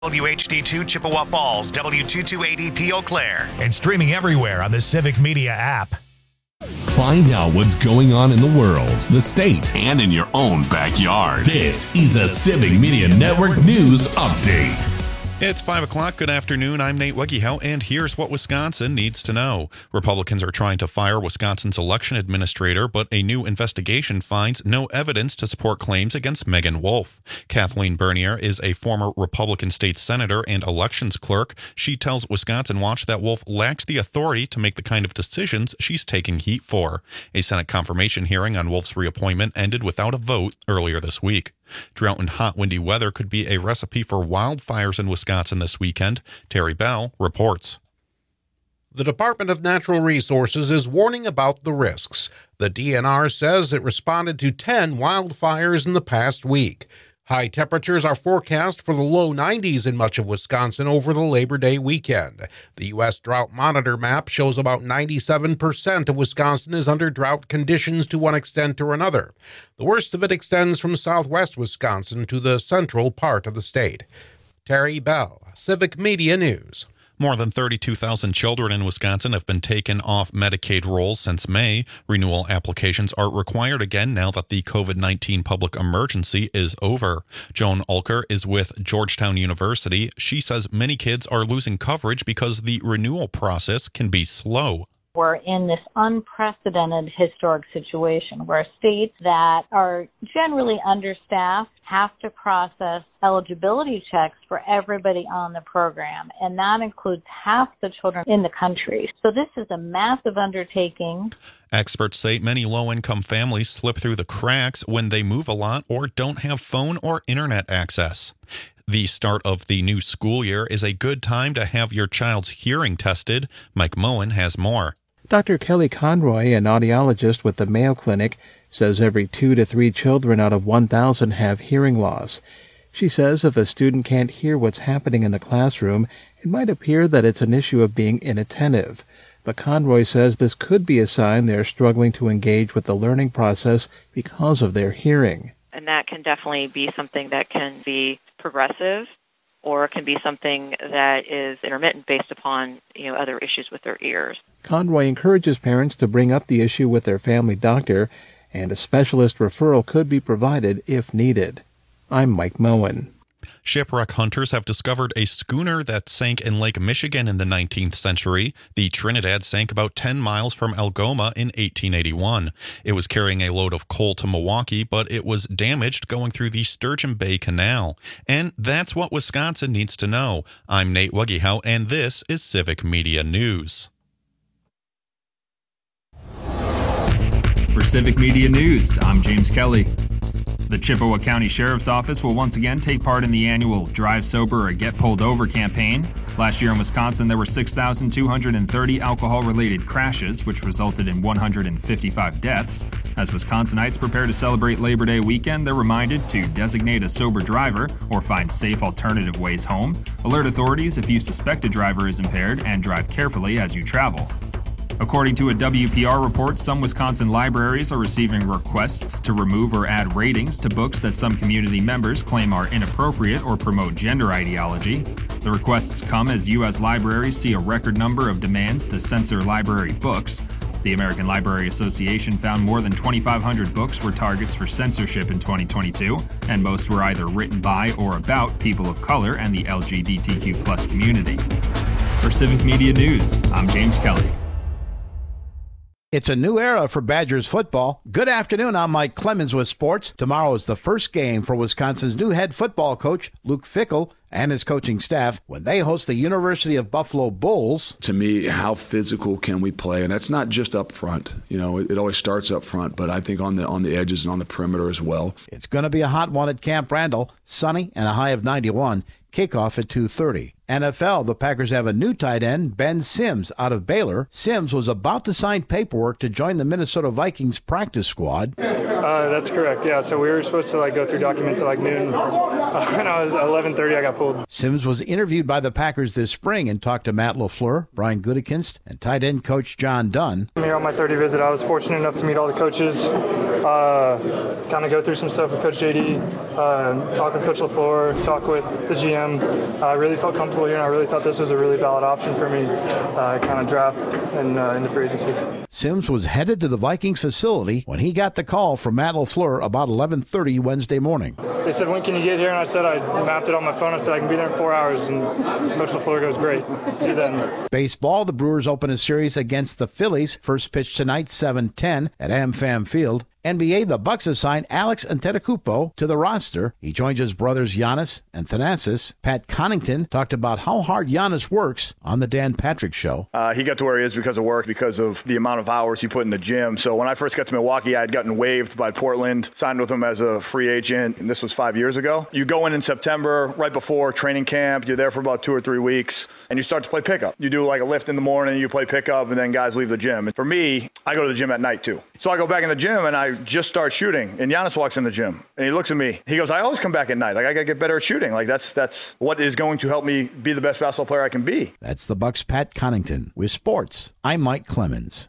WHD2 Chippewa Falls, W228EP Eau Claire. And streaming everywhere on the Civic Media app. Find out what's going on in the world, the state, and in your own backyard. This is a Civic Media Network News Update. It's 5 o'clock. Good afternoon. I'm Nate Weggehout, and here's what Wisconsin needs to know. Republicans are trying to fire Wisconsin's election administrator, but a new investigation finds no evidence to support claims against Megan Wolf. Kathleen Bernier is a former Republican state senator and elections clerk. She tells Wisconsin Watch that Wolf lacks the authority to make the kind of decisions she's taking heat for. A Senate confirmation hearing on Wolf's reappointment ended without a vote earlier this week. Drought and hot, windy weather could be a recipe for wildfires in Wisconsin this weekend. Terry Bell reports. The Department of Natural Resources is warning about the risks. The DNR says it responded to 10 wildfires in the past week. High temperatures are forecast for the low 90s in much of Wisconsin over the Labor Day weekend. The U.S. Drought Monitor map shows about 97% of Wisconsin is under drought conditions to one extent or another. The worst of it extends from southwest Wisconsin to the central part of the state. Terry Bell, Civic Media News. More than 32,000 children in Wisconsin have been taken off Medicaid rolls since May. Renewal applications are required again now that the COVID-19 public emergency is over. Joan Ulker is with Georgetown University. She says many kids are losing coverage because the renewal process can be slow. We're in this unprecedented historic situation where states that are generally understaffed have to process eligibility checks for everybody on the program, and that includes half the children in the country. So this is a massive undertaking. Experts say many low-income families slip through the cracks when they move a lot or don't have phone or internet access. The start of the new school year is a good time to have your child's hearing tested. Mike Moen has more. Dr. Kelly Conroy, an audiologist with the Mayo Clinic, says every 2 to 3 children out of 1,000 have hearing loss. She says if a student can't hear what's happening in the classroom, it might appear that it's an issue of being inattentive. But Conroy says this could be a sign they're struggling to engage with the learning process because of their hearing. And that can definitely be something that can be progressive, or it can be something that is intermittent based upon, other issues with their ears. Conroy encourages parents to bring up the issue with their family doctor, and a specialist referral could be provided if needed. I'm Mike Moen. Shipwreck hunters have discovered a schooner that sank in Lake Michigan in the 19th century. The Trinidad sank about 10 miles from Algoma in 1881. It was carrying a load of coal to Milwaukee, but it was damaged going through the Sturgeon Bay Canal. And that's what Wisconsin needs to know. I'm Nate Weggehout, and this is Civic Media News. For Civic Media News, I'm James Kelly. The Chippewa County Sheriff's Office will once again take part in the annual Drive Sober or Get Pulled Over campaign. Last year in Wisconsin, there were 6,230 alcohol-related crashes, which resulted in 155 deaths. As Wisconsinites prepare to celebrate Labor Day weekend, they're reminded to designate a sober driver or find safe alternative ways home. Alert authorities if you suspect a driver is impaired, and drive carefully as you travel. According to a WPR report, some Wisconsin libraries are receiving requests to remove or add ratings to books that some community members claim are inappropriate or promote gender ideology. The requests come as U.S. libraries see a record number of demands to censor library books. The American Library Association found more than 2,500 books were targets for censorship in 2022, and most were either written by or about people of color and the LGBTQ+ community. For Civic Media News, I'm James Kelly. It's a new era for Badgers football. Good afternoon, I'm Mike Clemens with sports. Tomorrow is the first game for Wisconsin's new head football coach, Luke Fickell, and his coaching staff when they host the University of Buffalo Bulls. To me, how physical can we play? And that's not just up front. It always starts up front, but I think on the edges and on the perimeter as well. It's going to be a hot one at Camp Randall, sunny and a high of 91. Kickoff at 2:30. NFL, the Packers have a new tight end, Ben Sims, out of Baylor. Sims was about to sign paperwork to join the Minnesota Vikings practice squad. That's correct, yeah. So we were supposed to go through documents at noon. When I was 11:30, I got pulled. Sims was interviewed by the Packers this spring and talked to Matt LaFleur, Brian Gutekunst, and tight end coach John Dunn. Here on my 30 visit, I was fortunate enough to meet all the coaches, kind of go through some stuff with Coach JD, talk with Coach LaFleur, talk with the GM. I really felt comfortable here, and I really thought this was a really valid option for me, kind of draft and into free agency. Sims was headed to the Vikings facility when he got the call from Matt LaFleur about 11:30 Wednesday morning. They said, when can you get here? And I said, I mapped it on my phone. I said, I can be there in 4 hours. And Coach LaFleur goes, great. See you then. Baseball, the Brewers open a series against the Phillies. First pitch tonight, 7:10 at AmFam Field. NBA, the Bucks assign Alex Antetokounmpo to the roster. He joins his brothers Giannis and Thanasis. Pat Connaughton talked about how hard Giannis works on the Dan Patrick Show. He got to where he is because of work, because of the amount of hours he put in the gym. So when I first got to Milwaukee, I had gotten waived by Portland, signed with him as a free agent, and this was 5 years ago. You go in September, right before training camp, you're there for about 2 or 3 weeks, and you start to play pickup. You do a lift in the morning, you play pickup, and then guys leave the gym. And for me, I go to the gym at night too. So I go back in the gym, and I just start shooting, and Giannis walks in the gym and he looks at me. He goes, I always come back at night. I gotta get better at shooting. That's what is going to help me be the best basketball player I can be. That's the Bucks' Pat Connaughton. With sports, I'm Mike Clemens.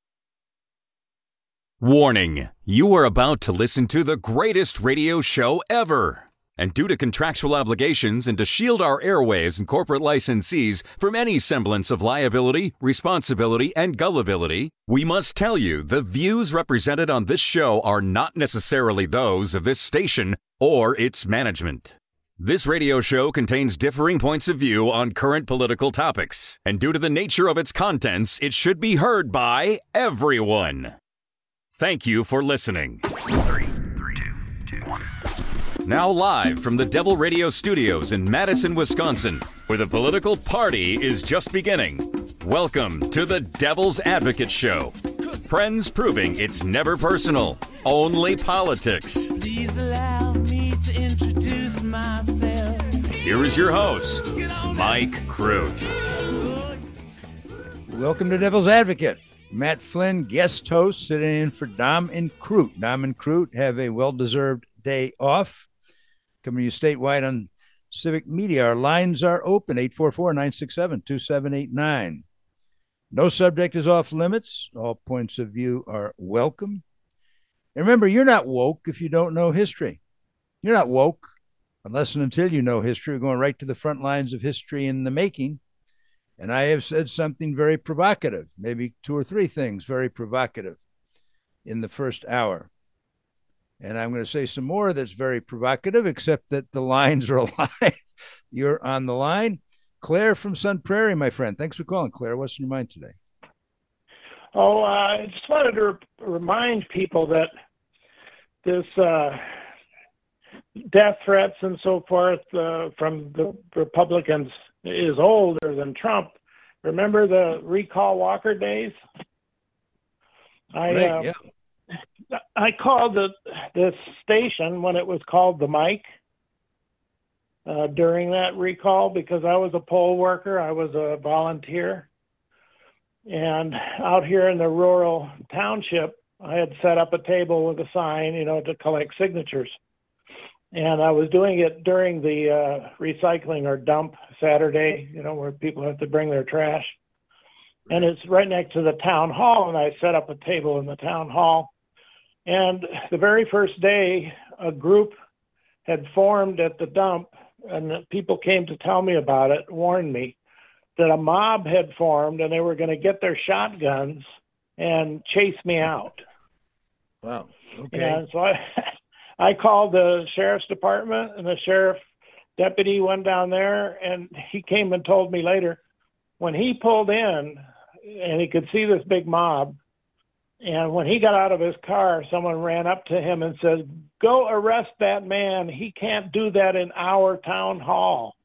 Warning, you are about to listen to the greatest radio show ever. And due to contractual obligations and to shield our airwaves and corporate licensees from any semblance of liability, responsibility, and gullibility, we must tell you the views represented on this show are not necessarily those of this station or its management. This radio show contains differing points of view on current political topics, and due to the nature of its contents, it should be heard by everyone. Thank you for listening. 3, 2, 1. Now live from the Devil Radio Studios in Madison, Wisconsin, where the political party is just beginning. Welcome to the Devil's Advocate Show. Friends proving it's never personal, only politics. Please allow me to introduce myself. Here is your host, Mike Crute. Welcome to Devil's Advocate. Matt Flynn, guest host, sitting in for Dom and Crute. Dom and Crute have a well-deserved day off. Coming to you statewide on Civic Media. Our lines are open, 844-967-2789. No subject is off limits. All points of view are welcome. And remember, you're not woke if you don't know history. You're not woke unless and until you know history. We're going right to the front lines of history in the making. And I have said something very provocative, maybe 2 or 3 things very provocative in the first hour. And I'm going to say some more that's very provocative, except that the lines are alive. You're on the line. Claire from Sun Prairie, my friend. Thanks for calling, Claire. What's in your mind today? I just wanted to remind people that this death threats and so forth from the Republicans is older than Trump. Remember the recall Walker days? Yeah. I called this station when it was called the Mike during that recall because I was a poll worker. I was a volunteer. And out here in the rural township, I had set up a table with a sign, to collect signatures. And I was doing it during the recycling or dump Saturday, where people have to bring their trash. And it's right next to the town hall, and I set up a table in the town hall. And the very first day, a group had formed at the dump, and the people came to tell me about it, warned me that a mob had formed, and they were going to get their shotguns and chase me out. Wow. Okay. And so I called the sheriff's department, and the sheriff deputy went down there, and he came and told me later, when he pulled in, and he could see this big mob, and when he got out of his car, someone ran up to him and said, "Go arrest that man. He can't do that in our town hall."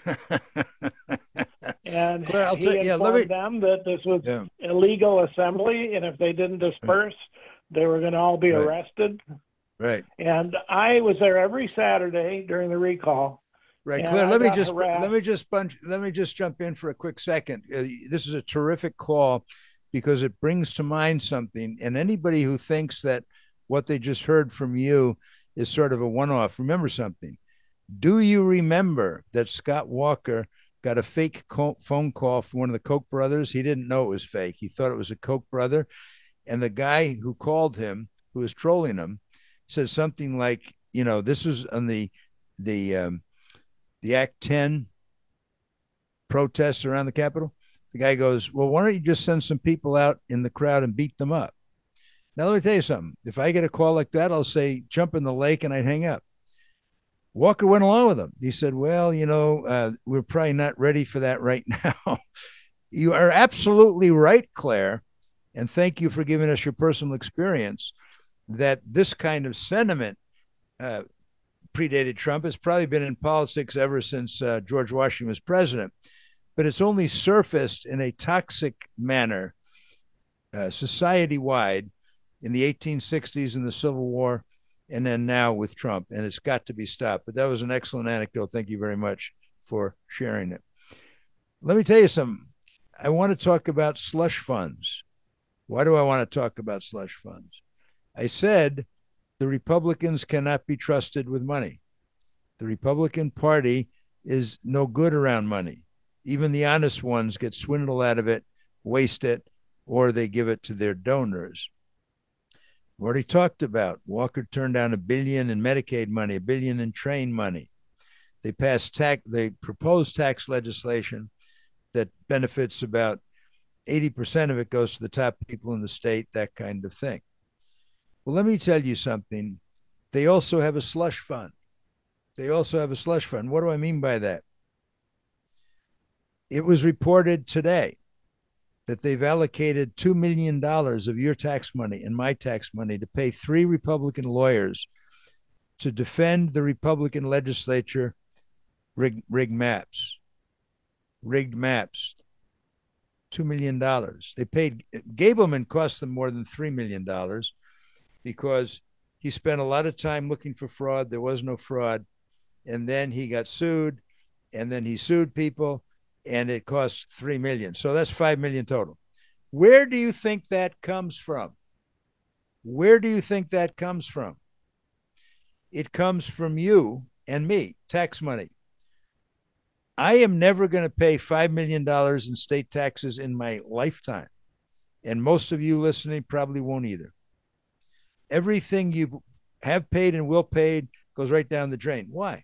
And Claire, he informed them that this was illegal assembly, and if they didn't disperse, they were going to all be arrested. Right. And I was there every Saturday during the recall, Right, And Claire. I Let me got just harassed. let me just jump in for a quick second. This is a terrific call because it brings to mind something. And anybody who thinks that what they just heard from you is sort of a one-off, remember something. Do you remember that Scott Walker got a fake phone call from one of the Koch brothers? He didn't know it was fake. He thought it was a Koch brother, and the guy who called him, who was trolling him, said something like, you know, this was on the Act 10 protests around the Capitol. The guy goes, well, why don't you just send some people out in the crowd and beat them up? Now, let me tell you something. If I get a call like that, I'll say, jump in the lake, and I'd hang up. Walker went along with him. He said, well, you know, we're probably not ready for that right now. You are absolutely right, Claire. And thank you for giving us your personal experience that this kind of sentiment predated Trump. It's probably been in politics ever since George Washington was president, but it's only surfaced in a toxic manner society-wide in the 1860s and the Civil War, and then now with Trump, and it's got to be stopped. But that was an excellent anecdote. Thank you very much for sharing it. Let me tell you something. I want to talk about slush funds. Why do I want to talk about slush funds? I said the Republicans cannot be trusted with money. The Republican Party is no good around money. Even the honest ones get swindled out of it, waste it, or they give it to their donors. We already talked about Walker turned down $1 billion in Medicaid money, $1 billion in train money. They proposed tax legislation that benefits about 80% of it goes to the top people in the state, that kind of thing. Well, let me tell you something. They also have a slush fund. What do I mean by that? It was reported today that they've allocated $2 million of your tax money and my tax money to pay 3 Republican lawyers to defend the Republican legislature rigged maps. $2 million. They paid, Gableman cost them more than $3 million because he spent a lot of time looking for fraud. There was no fraud. And then he got sued, and then he sued people, and it cost $3 million. So that's $5 million total. Where do you think that comes from? It comes from you and me, tax money. I am never going to pay $5 million in state taxes in my lifetime. And most of you listening probably won't either. Everything you have paid and will pay goes right down the drain. Why?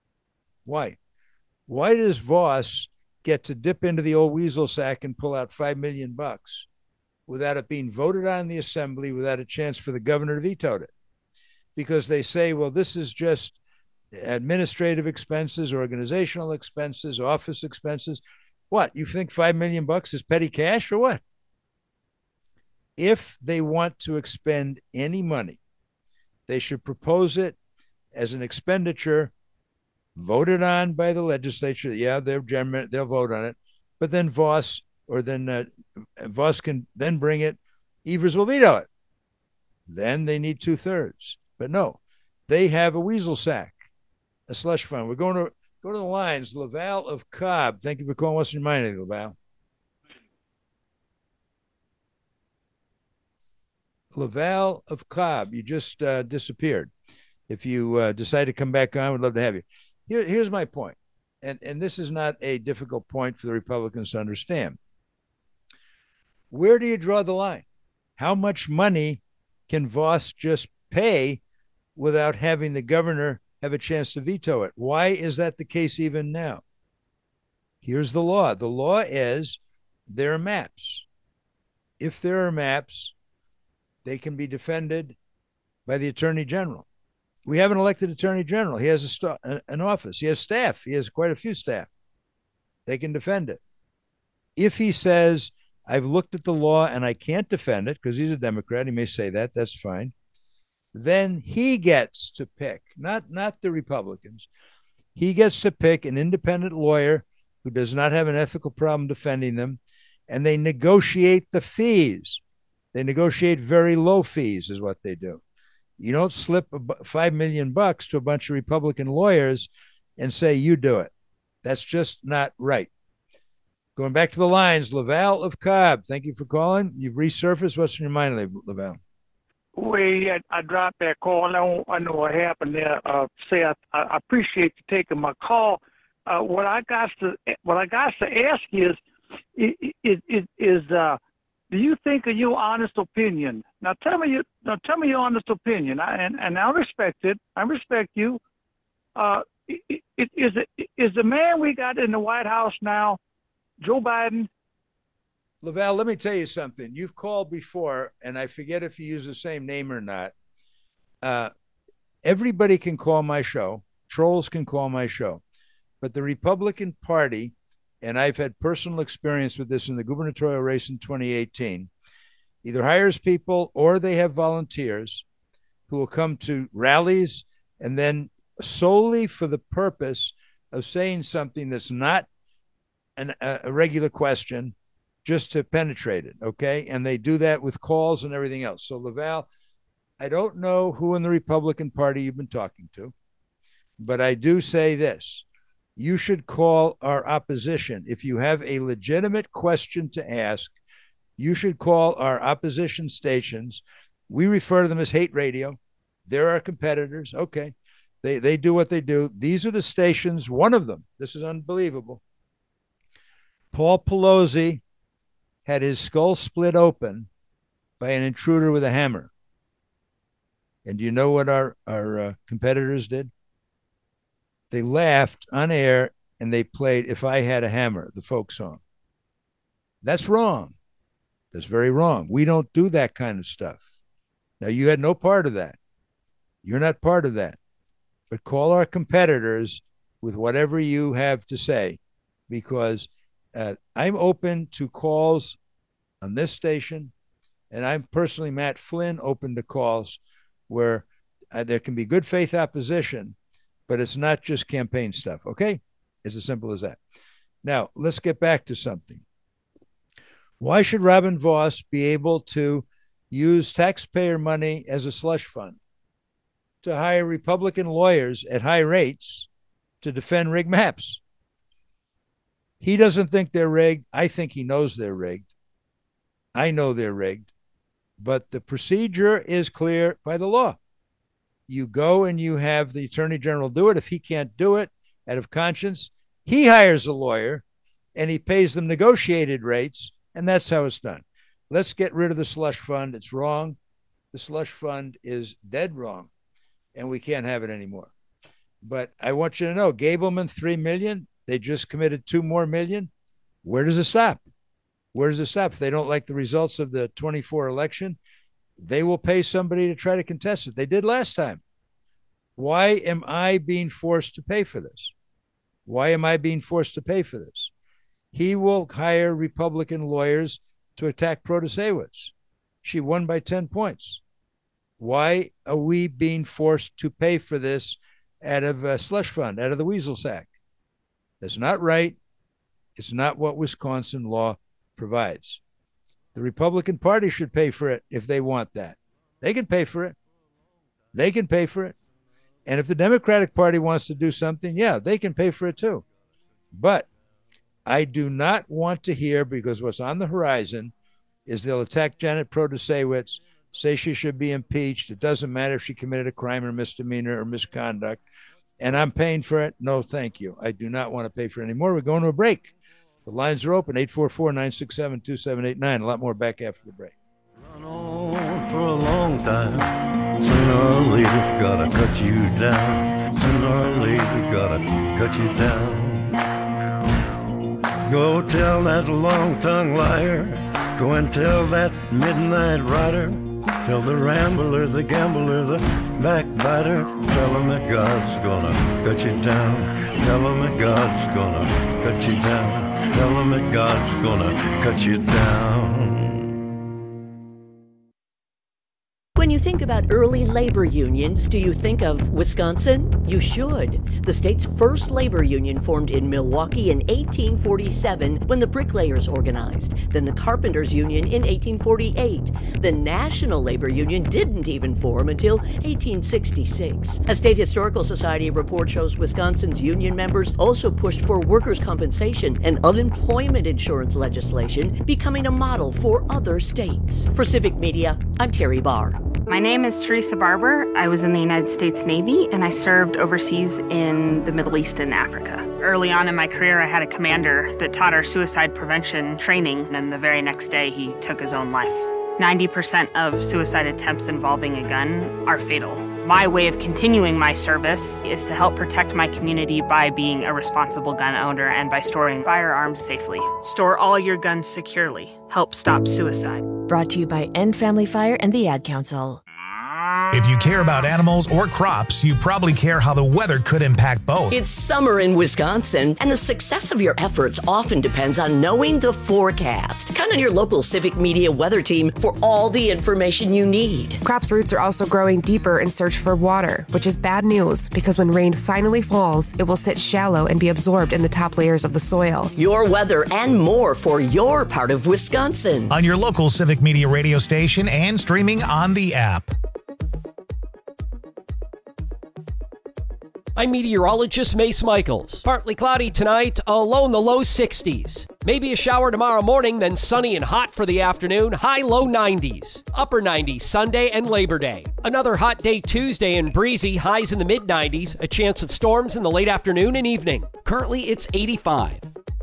Why does Voss get to dip into the old weasel sack and pull out $5 million without it being voted on in the assembly, without a chance for the governor to veto it? Because they say, well, this is just administrative expenses, organizational expenses, office expenses. What, you think $5 million is petty cash or what? If they want to expend any money, they should propose it as an expenditure voted on by the legislature. Yeah, they'll vote on it, but then Voss can then bring it. Evers will veto it. Then they need 2/3. But no, they have a weasel sack, a slush fund. We're going to go to the lines. Laval of Cobb. Thank you for calling. What's your mind, Laval? Laval of Cobb. You just disappeared. If you decide to come back on, we'd love to have you. Here's my point, and this is not a difficult point for the Republicans to understand. Where do you draw the line? How much money can Voss just pay without having the governor have a chance to veto it? Why is that the case even now? Here's the law. The law is there are maps. If there are maps, they can be defended by the Attorney General. We have an elected Attorney General. He has an office. He has staff. He has quite a few staff. They can defend it. If he says, I've looked at the law and I can't defend it, because he's a Democrat, he may say that, that's fine, then he gets to pick, not the Republicans. He gets to pick an independent lawyer who does not have an ethical problem defending them, and they negotiate the fees. They negotiate very low fees is what they do. You don't slip $5 million to a bunch of Republican lawyers and say, you do it. That's just not right. Going back to the lines, Laval of Cobb, thank you for calling. You've resurfaced. What's in your mind, Laval? I dropped that call. I know what happened there. I appreciate you taking my call. What I got to ask you is do you think of your honest opinion? Now tell me your honest opinion. And I respect it. I respect you. Is the man we got in the White House now Joe Biden? Laval, let me tell you something. You've called before, and I forget if you use the same name or not. Everybody can call my show. Trolls can call my show. But the Republican Party, and I've had personal experience with this in the gubernatorial race in 2018, either hires people or they have volunteers who will come to rallies and then solely for the purpose of saying something that's not a regular question, just to penetrate it, okay? And they do that with calls and everything else. So, Laval, I don't know who in the Republican Party you've been talking to, but I do say this. You should call our opposition. If you have a legitimate question to ask, you should call our opposition stations. We refer to them as hate radio. They're our competitors. Okay. They do what they do. These are the stations, one of them. This is unbelievable. Paul Pelosi had his skull split open by an intruder with a hammer. And do you know what our competitors did? They laughed on air and they played If I Had a Hammer, the folk song. That's wrong. That's very wrong. We don't do that kind of stuff. Now, you had no part of that. You're not part of that. But call our competitors with whatever you have to say, because I'm open to calls on this station, and I'm personally, Matt Flynn, open to calls where there can be good faith opposition, but it's not just campaign stuff, okay? It's as simple as that. Now, let's get back to something. Why should Robin Vos be able to use taxpayer money as a slush fund to hire Republican lawyers at high rates to defend rigged maps? He doesn't think they're rigged. I think he knows they're rigged. I know they're rigged. But the procedure is clear by the law. You go and you have the Attorney General do it. If he can't do it out of conscience, he hires a lawyer and he pays them negotiated rates, and that's how it's done. Let's get rid of the slush fund. It's wrong. The slush fund is dead wrong, and we can't have it anymore. But I want you to know, Gableman, $3 million. They just committed $2 more million. Where does it stop? Where does it stop? If they don't like the results of the 24 election, they will pay somebody to try to contest it. They did last time. Why am I being forced to pay for this? Why am I being forced to pay for this? He will hire Republican lawyers to attack Protasewicz. She won by 10 points. Why are we being forced to pay for this out of a slush fund, out of the weasel sack? That's not right. It's not what Wisconsin law provides. The Republican Party should pay for it if they want that. They can pay for it. They can pay for it. And if the Democratic Party wants to do something, yeah, they can pay for it too. But I do not want to hear, because what's on the horizon is they'll attack Janet Protasewicz, say she should be impeached. It doesn't matter if she committed a crime or misdemeanor or misconduct. And I'm paying for it. No, thank you. I do not want to pay for it anymore. We're going to a break. The lines are open, 844-967-2789. A lot more back after the break. Run on for a long time. Sooner or later, gotta cut you down. Sooner or later, gotta cut you down. Go tell that long-tongued liar. Go and tell that midnight rider. Tell the rambler, the gambler, the backbiter. Tell him that God's gonna cut you down. Tell him that God's gonna cut you down. Tell him that God's gonna cut you down. When When you think about early labor unions, do you think of Wisconsin? You should. The state's first labor union formed in Milwaukee in 1847 when the bricklayers organized, then the carpenters union in 1848. The National Labor Union didn't even form until 1866. A state historical society report shows Wisconsin's union members also pushed for workers' compensation and unemployment insurance legislation, becoming a model for other states. For Civic Media, I'm Terry Barr. My name is Teresa Barber. I was in the United States Navy, and I served overseas in the Middle East and Africa. Early on in my career, I had a commander that taught our suicide prevention training, and the very next day, he took his own life. 90% of suicide attempts involving a gun are fatal. My way of continuing my service is to help protect my community by being a responsible gun owner and by storing firearms safely. Store all your guns securely. Help stop suicide. Brought to you by End Family Fire and the Ad Council. If you care about animals or crops, you probably care how the weather could impact both. It's summer in Wisconsin, and the success of your efforts often depends on knowing the forecast. Count on your local Civic Media weather team for all the information you need. Crops' roots are also growing deeper in search for water, which is bad news because when rain finally falls, it will sit shallow and be absorbed in the top layers of the soil. Your weather and more for your part of Wisconsin. On your local Civic Media radio station and streaming on the app. I'm meteorologist Mace Michaels. Partly cloudy tonight, a low in the low 60s. Maybe a shower tomorrow morning, then sunny and hot for the afternoon, high low 90s. Upper 90s Sunday and Labor Day. Another hot day Tuesday and breezy, highs in the mid 90s, a chance of storms in the late afternoon and evening. Currently it's 85.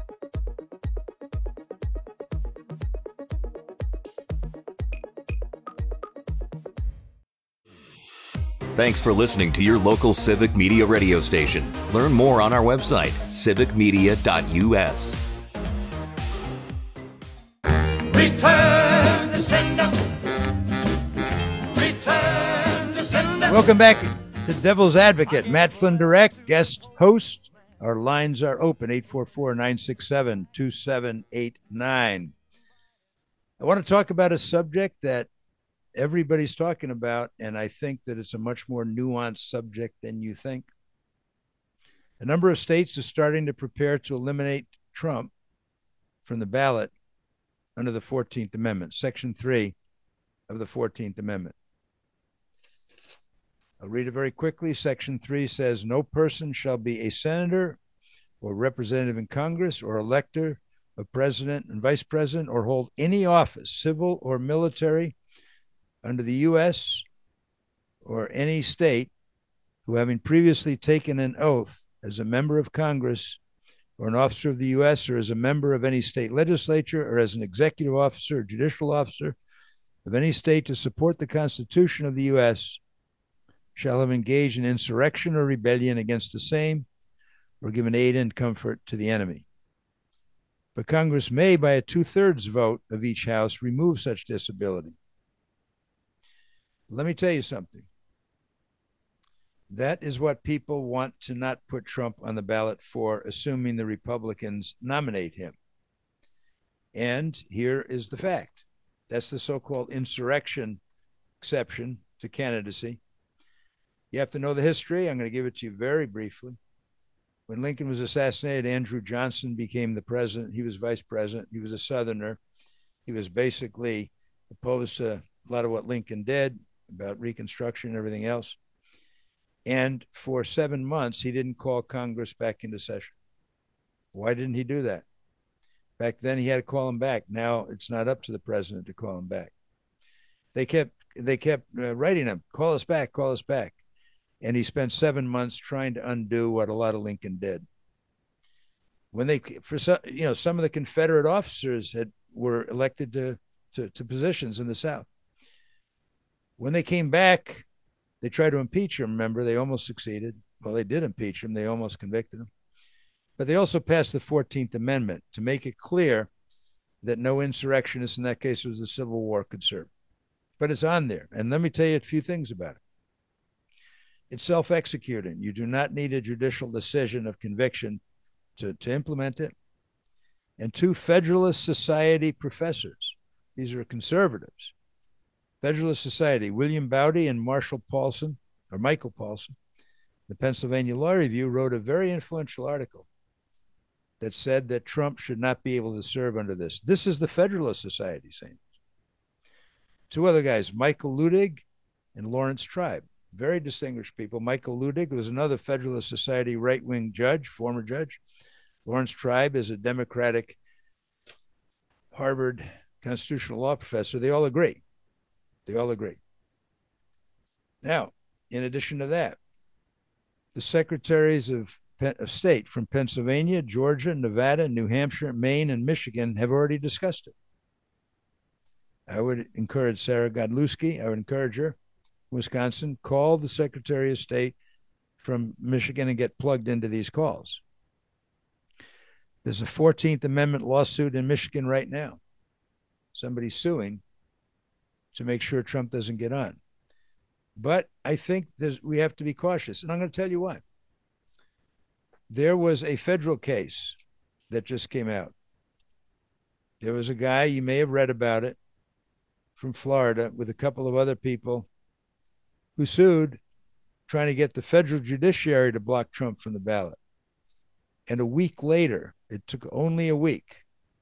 Thanks for listening to your local Civic Media radio station. Learn more on our website, civicmedia.us. Return to sender. Return to sender. Welcome back to Devil's Advocate. Matt Flynn Direct, guest host. Our lines are open, 844-967-2789. I want to talk about a subject that everybody's talking about, and I think that it's a much more nuanced subject than you think. A number of states are starting to prepare to eliminate Trump from the ballot under the 14th Amendment, Section 3 of the 14th Amendment. I'll read it very quickly. Section 3 says, no person shall be a senator or representative in Congress or elector of president and vice president or hold any office, civil or military, under the U.S. or any state who, having previously taken an oath as a member of Congress or an officer of the U.S. or as a member of any state legislature or as an executive officer or judicial officer of any state to support the Constitution of the U.S. shall have engaged in insurrection or rebellion against the same or given aid and comfort to the enemy. But Congress may, by a 2/3 vote of each house, remove such disability. Let me tell you something. That is what people want to not put Trump on the ballot for, assuming the Republicans nominate him. And here is the fact. That's the so-called insurrection exception to candidacy. You have to know the history. I'm going to give it to you very briefly. When Lincoln was assassinated, Andrew Johnson became the president. He was vice president. He was a Southerner. He was basically opposed to a lot of what Lincoln did about Reconstruction and everything else. And for 7 months, he didn't call Congress back into session. Why didn't he do that? Back then, he had to call him back. Now it's not up to the president to call him back. They kept writing him, call us back, call us back. And he spent 7 months trying to undo what a lot of Lincoln did. When some of the Confederate officers were elected to positions in the South. When they came back, they tried to impeach him. Remember, they almost succeeded. Well, they did impeach him. They almost convicted him. But they also passed the 14th Amendment to make it clear that no insurrectionist, in that case it was the Civil War, could serve. But it's on there. And let me tell you a few things about it. It's self-executing. You do not need a judicial decision of conviction to implement it. And 2 Federalist Society professors, these are conservatives, Federalist Society, William Bowdy and Michael Paulson, the Pennsylvania Law Review, wrote a very influential article that said that Trump should not be able to serve under this. This is the Federalist Society saying this. Two other guys, Michael Ludig and Lawrence Tribe, very distinguished people. Michael Ludig was another Federalist Society right-wing judge, former judge. Lawrence Tribe is a Democratic Harvard constitutional law professor. They all agree. Now, in addition to that, the secretaries of state from Pennsylvania, Georgia, Nevada, New Hampshire, Maine, and Michigan have already discussed it. I would encourage Sarah Godlewski, I would encourage her, Wisconsin, call the Secretary of State from Michigan and get plugged into these calls. There's a 14th Amendment lawsuit in Michigan right now. Somebody's suing to make sure Trump doesn't get on. But I think we have to be cautious, and I'm going to tell you why. There was a federal case that just came out. There was a guy, you may have read about it, from Florida with a couple of other people who sued trying to get the federal judiciary to block Trump from the ballot. And a week later, it took only a week,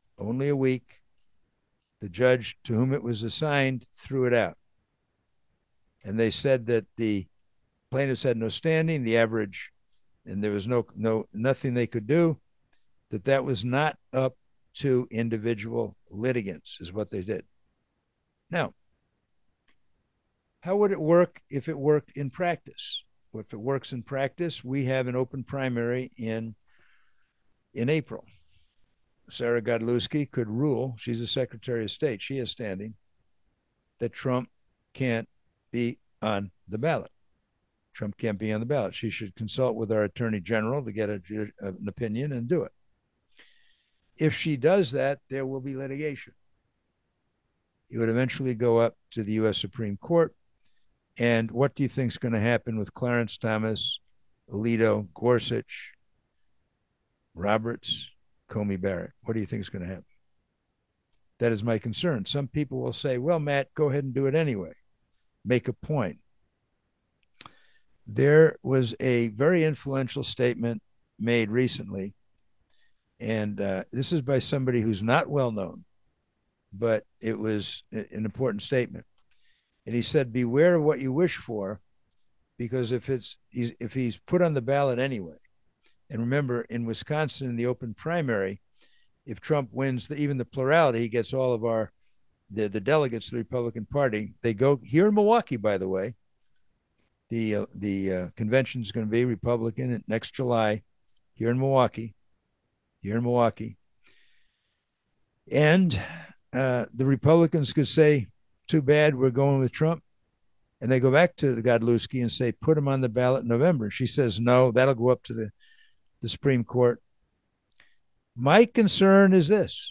the judge to whom it was assigned threw it out. And they said that the plaintiffs had no standing, the average, and there was nothing they could do, that was not up to individual litigants, is what they did. Now, how would it work if it worked in practice? Well, if it works in practice, we have an open primary in April. Sarah Godlewski could rule, she's a Secretary of State, she is standing, that Trump can't be on the ballot. Trump can't be on the ballot. She should consult with our Attorney General to get an opinion and do it. If she does that, there will be litigation. It would eventually go up to the U.S. Supreme Court. And what do you think is going to happen with Clarence Thomas, Alito, Gorsuch, Roberts, Comey Barrett? What do you think is going to happen? That is my concern. Some people will say, well, Matt, go ahead and do it anyway. Make a point. There was a very influential statement made recently, and this is by somebody who's not well known, but it was an important statement. And he said, beware of what you wish for, because if he's put on the ballot anyway, and remember, in Wisconsin, in the open primary, if Trump wins even the plurality, he gets all of the delegates to the Republican Party. They go here in Milwaukee, by the way. The convention is going to be Republican next July here in Milwaukee. And the Republicans could say, too bad, we're going with Trump. And they go back to Godlewski and say, put him on the ballot in November. She says, no, that'll go up to the Supreme Court. My concern is this.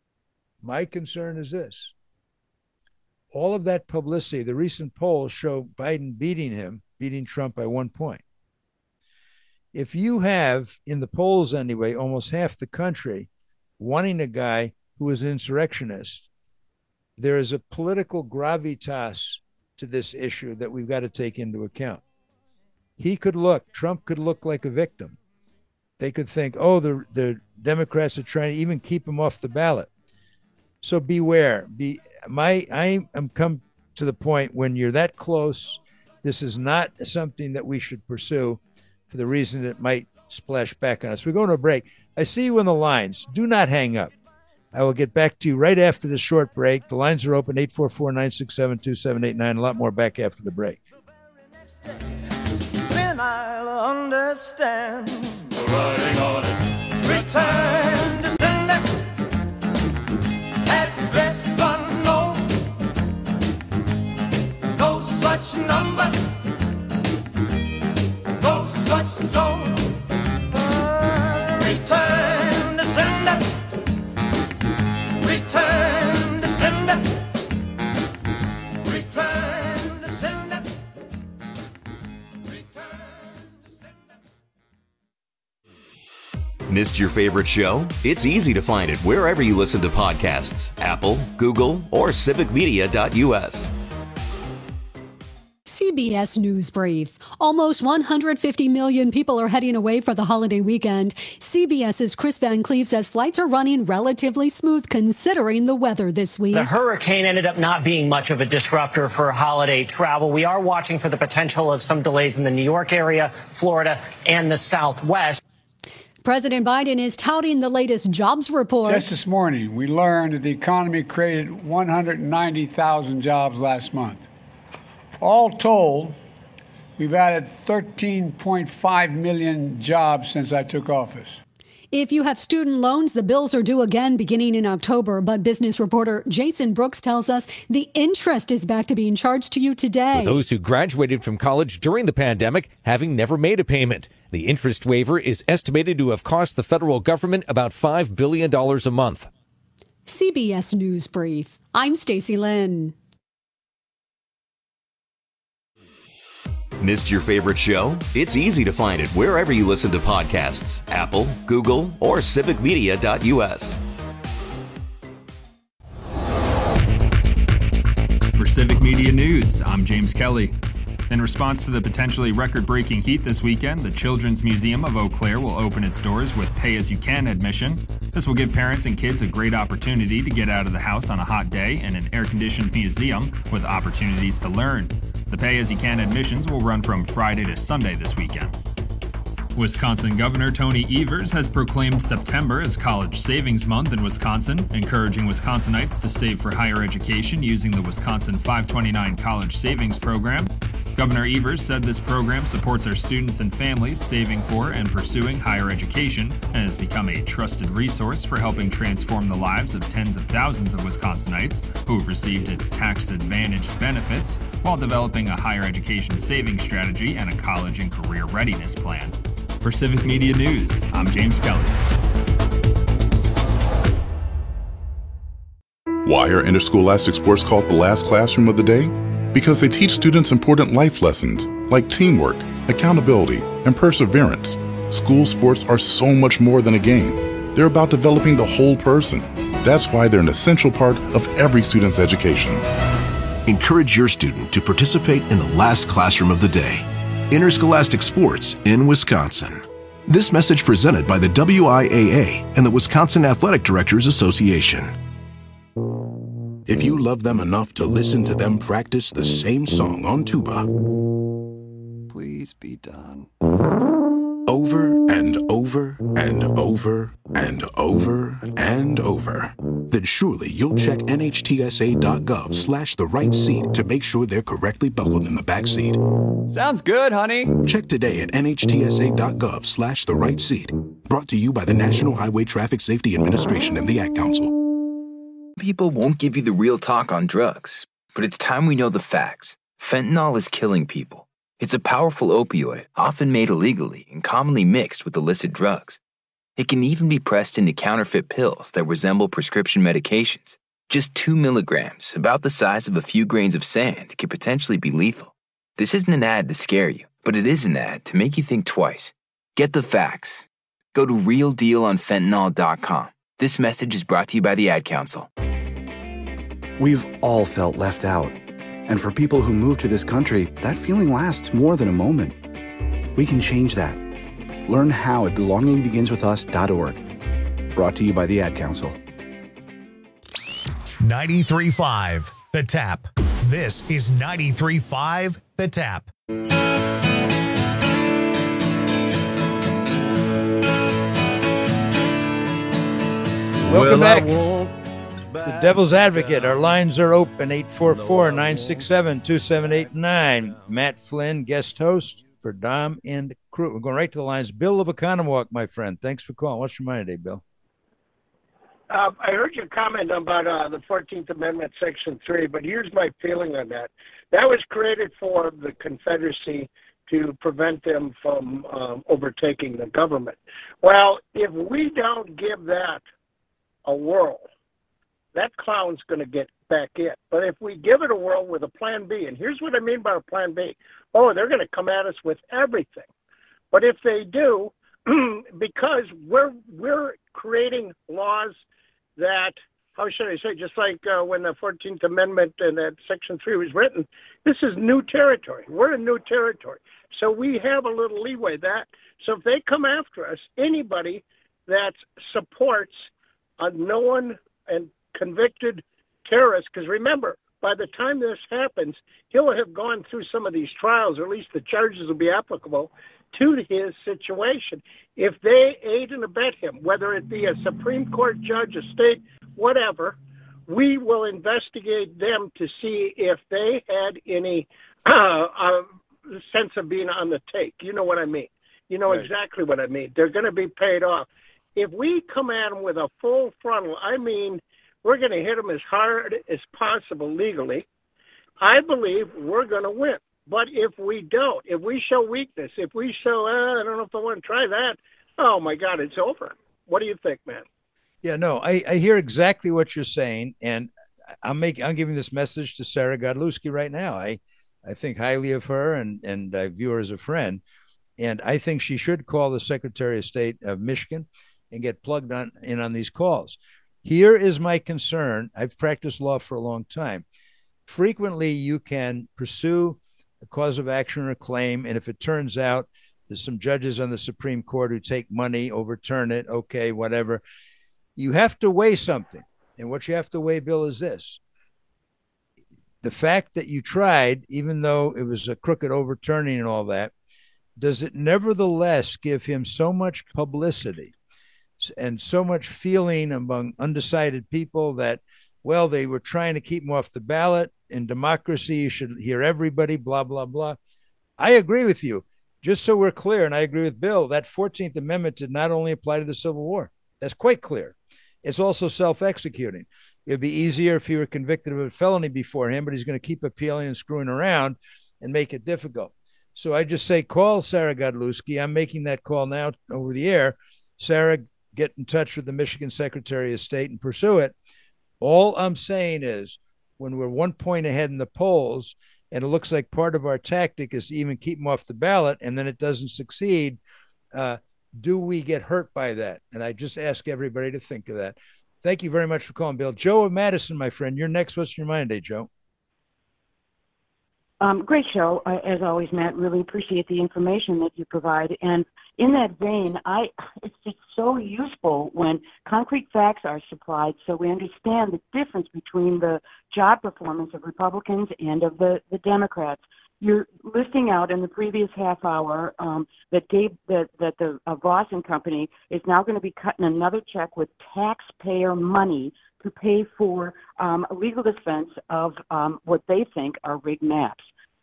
All of that publicity, the recent polls show Biden beating Trump by 1 point. If you have, in the polls anyway, almost half the country wanting a guy who is an insurrectionist, there is a political gravitas to this issue that we've got to take into account. Trump could look like a victim. They could think, oh, the Democrats are trying to even keep him off the ballot. So beware. I am come to the point when you're that close, this is not something that we should pursue for the reason that it might splash back on us. We're going to a break. I see you in the lines. Do not hang up. I will get back to you right after this short break. The lines are open, 844-967-2789. A lot more back after the break. Then I'll understand. Riding on it. Return to sender. Address unknown. No such number. No such zone. Return to sender. Return to sender. Return to sender. Missed your favorite show? It's easy to find it wherever you listen to podcasts. Apple, Google, or civicmedia.us. CBS News Brief. Almost 150 million people are heading away for the holiday weekend. CBS's Chris Van Cleve says flights are running relatively smooth considering the weather this week. The hurricane ended up not being much of a disruptor for holiday travel. We are watching for the potential of some delays in the New York area, Florida, and the Southwest. President Biden is touting the latest jobs report. Just this morning, we learned that the economy created 190,000 jobs last month. All told, we've added 13.5 million jobs since I took office. If you have student loans, the bills are due again beginning in October. But business reporter Jason Brooks tells us the interest is back to being charged to you today. For those who graduated from college during the pandemic, having never made a payment, the interest waiver is estimated to have cost the federal government about $5 billion a month. CBS News Brief. I'm Stacey Lynn. Missed your favorite show? It's easy to find it wherever you listen to podcasts. Apple, Google, or civicmedia.us. For Civic Media News, I'm James Kelly. In response to the potentially record-breaking heat this weekend, the Children's Museum of Eau Claire will open its doors with pay-as-you-can admission. This will give parents and kids a great opportunity to get out of the house on a hot day in an air-conditioned museum with opportunities to learn. The pay-as-you-can admissions will run from Friday to Sunday this weekend. Wisconsin Governor Tony Evers has proclaimed September as College Savings Month in Wisconsin, encouraging Wisconsinites to save for higher education using the Wisconsin 529 College Savings Program. Governor Evers said this program supports our students and families saving for and pursuing higher education and has become a trusted resource for helping transform the lives of tens of thousands of Wisconsinites who have received its tax-advantaged benefits while developing a higher education savings strategy and a college and career readiness plan. For Civic Media News, I'm James Kelly. Why are interscholastic sports called the last classroom of the day? Because they teach students important life lessons like teamwork, accountability, and perseverance. School sports are so much more than a game. They're about developing the whole person. That's why they're an essential part of every student's education. Encourage your student to participate in the last classroom of the day. Interscholastic sports in Wisconsin. This message presented by the WIAA and the Wisconsin Athletic Directors Association. If you love them enough to listen to them practice the same song on tuba, please be done. Over and over and over and over and over, then surely you'll check nhtsa.gov/the right seat to make sure they're correctly buckled in the back seat. Sounds good, honey. Check today at nhtsa.gov/the right seat. Brought to you by the National Highway Traffic Safety Administration and the Ad Council. People won't give you the real talk on drugs, but it's time we know the facts. Fentanyl is killing people. It's a powerful opioid, often made illegally and commonly mixed with illicit drugs. It can even be pressed into counterfeit pills that resemble prescription medications. Just 2 milligrams, about the size of a few grains of sand, could potentially be lethal. This isn't an ad to scare you, but it is an ad to make you think twice. Get the facts. Go to realdealonfentanyl.com. This message is brought to you by the Ad Council. We've all felt left out. And for people who move to this country, that feeling lasts more than a moment. We can change that. Learn how at belongingbeginswithus.org. Brought to you by the Ad Council. 93.5 The Tap. This is 93.5 The Tap. Welcome back. The Devil's Advocate. Our lines are open, 844-967-2789. Matt Flynn, guest host for Dom and crew. We're going right to the lines. Bill of Oconomowoc, my friend. Thanks for calling. What's your mind today, Bill? I heard your comment about the 14th Amendment, Section 3, but here's my feeling on that. That was created for the Confederacy to prevent them from overtaking the government. Well, if we don't give that a whirl, that clown's going to get back in. But if we give it a whirl with a plan B, and here's what I mean by a plan B. Oh, they're going to come at us with everything. But if they do, because we're creating laws that how should I say, just like when the 14th Amendment and that Section 3 was written, this is new territory. We're in new territory. So we have a little leeway that. So if they come after us, anybody that supports a known and convicted terrorist, because remember, by the time this happens, he'll have gone through some of these trials, or at least the charges will be applicable to his situation. If they aid and abet him, whether it be a Supreme Court judge, a state, whatever, we will investigate them to see if they had any sense of being on the take. You know what I mean? You know exactly what I mean. They're going to be paid off. If we come at them with a full frontal, I mean, we're going to hit them as hard as possible legally. I believe we're going to win. But if we don't, if we show weakness, if we show, I don't know if I want to try that, oh, my God, it's over. What do you think, man? Yeah, no, I hear exactly what you're saying, and I'm giving this message to Sarah Godlewski right now. I think highly of her, and I view her as a friend, and I think she should call the Secretary of State of Michigan and get plugged in on these calls. Here is my concern. I've practiced law for a long time. Frequently, you can pursue a cause of action or a claim, and if it turns out there's some judges on the Supreme Court who take money, overturn it, okay, whatever. You have to weigh something. And what you have to weigh, Bill, is this. The fact that you tried, even though it was a crooked overturning and all that, does it nevertheless give him so much publicity and so much feeling among undecided people that, well, they were trying to keep him off the ballot. In democracy, you should hear everybody, blah, blah, blah. I agree with you. Just so we're clear, and I agree with Bill, that 14th Amendment did not only apply to the Civil War. That's quite clear. It's also self-executing. It'd be easier if he were convicted of a felony beforehand, but he's going to keep appealing and screwing around and make it difficult. So I just say, call Sarah Godlewski. I'm making that call now over the air. Sarah, get in touch with the Michigan Secretary of State and pursue it. All I'm saying is, when we're 1 point ahead in the polls, and it looks like part of our tactic is to even keep them off the ballot, and then it doesn't succeed, do we get hurt by that? And I just ask everybody to think of that. Thank you very much for calling, Bill. Joe of Madison, my friend, you're next. What's your mind today, Joe? Great show, as always, Matt. Really appreciate the information that you provide. And in that vein, it's just so useful when concrete facts are supplied so we understand the difference between the job performance of Republicans and of the Democrats. You're listing out in the previous half hour that the Voss and Company is now going to be cutting another check with taxpayer money to pay for a legal defense of what they think are rigged maps.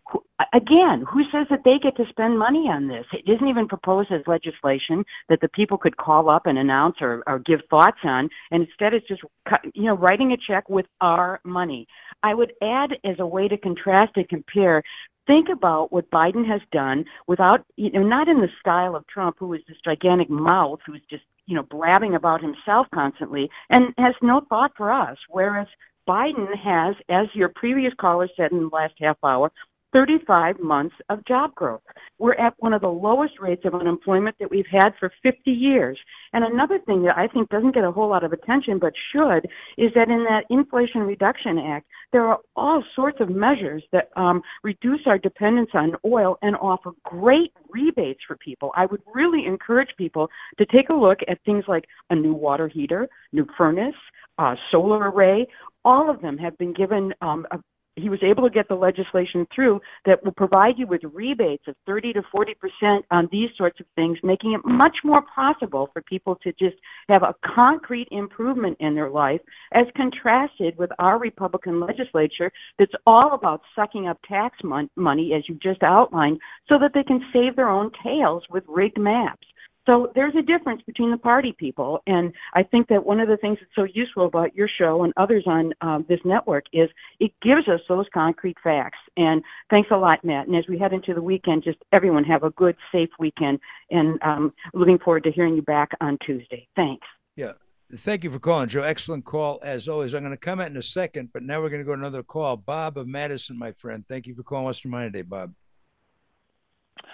Again, who says that they get to spend money on this? It isn't even proposed as legislation that the people could call up and announce or give thoughts on, and instead it's just writing a check with our money. I would add, as a way to contrast and compare, think about what Biden has done without, not in the style of Trump, who is this gigantic mouth who's just, blabbing about himself constantly and has no thought for us, whereas Biden has, as your previous caller said in the last half hour, 35 months of job growth. We're at one of the lowest rates of unemployment that we've had for 50 years. And another thing that I think doesn't get a whole lot of attention but should is that in that Inflation Reduction Act, there are all sorts of measures that reduce our dependence on oil and offer great rebates for people. I would really encourage people to take a look at things like a new water heater, new furnace, solar array. All of them have been given he was able to get the legislation through that will provide you with rebates of 30 to 40% on these sorts of things, making it much more possible for people to just have a concrete improvement in their life, as contrasted with our Republican legislature that's all about sucking up tax money, as you just outlined, so that they can save their own tails with rigged maps. So there's a difference between the party people, and I think that one of the things that's so useful about your show and others on this network is it gives us those concrete facts. And thanks a lot, Matt. And as we head into the weekend, just everyone have a good, safe weekend, and looking forward to hearing you back on Tuesday. Thanks. Yeah. Thank you for calling, Joe. Excellent call, as always. I'm going to comment in a second, but now we're going to go to another call. Bob of Madison, my friend. Thank you for calling. What's your mind today, Bob?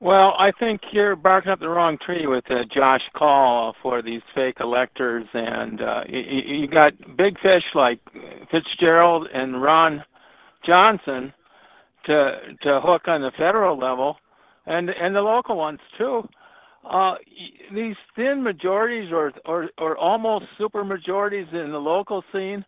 Well, I think you're barking up the wrong tree with Josh Call for these fake electors, and you got big fish like Fitzgerald and Ron Johnson to hook on the federal level, and the local ones too. These thin majorities or almost super majorities in the local scene,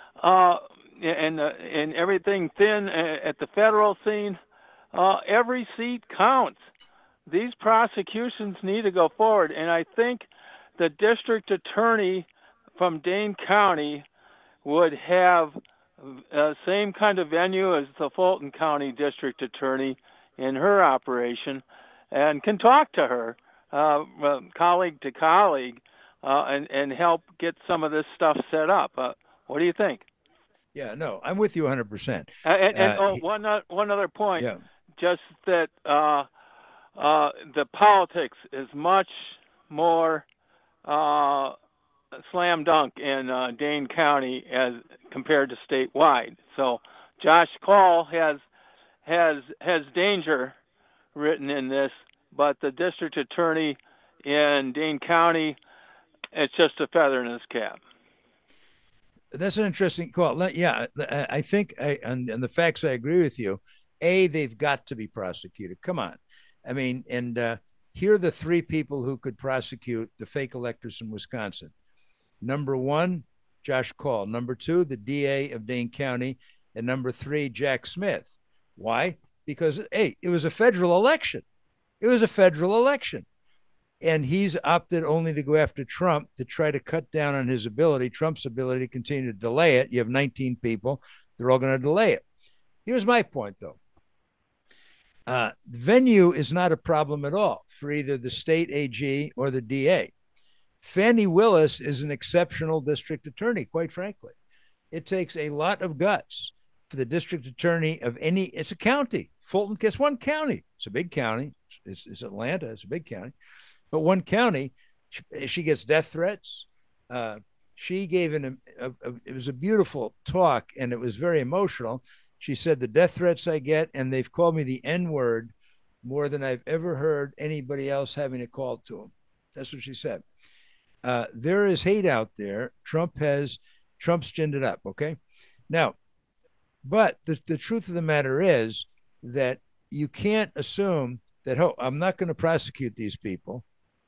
and everything thin at the federal scene. Every seat counts. These prosecutions need to go forward, and I think the district attorney from Dane County would have same kind of venue as the Fulton County district attorney in her operation, and can talk to her, colleague to colleague, and help get some of this stuff set up. What do you think? Yeah, no, I'm with you 100%. One other point, yeah. Just that the politics is much more slam dunk in Dane County as compared to statewide. So Josh Call has danger written in this, but the district attorney in Dane County, it's just a feather in his cap. That's an interesting call. Yeah, I think, and the facts, I agree with you. They've got to be prosecuted. Come on. I mean, and here are the three people who could prosecute the fake electors in Wisconsin. Number one, Josh Call. Number two, the DA of Dane County. And number three, Jack Smith. Why? Because, it was a federal election. It was a federal election. And he's opted only to go after Trump to try to cut down on Trump's ability to continue to delay it. You have 19 people. They're all going to delay it. Here's my point, though. Venue is not a problem at all for either the state AG or the DA. Fannie Willis is an exceptional district attorney, quite frankly. It takes a lot of guts for the district attorney of it's a county. Fulton gets one county. It's a big county. It's Atlanta. It's a big county. But one county, she gets death threats. She gave it was a beautiful talk, and it was very emotional. She said, the death threats I get, and they've called me the N-word more than I've ever heard anybody else having it called to them. That's what she said. There is hate out there. Trump's ginned it up, okay? Now, but the truth of the matter is that you can't assume that, I'm not going to prosecute these people,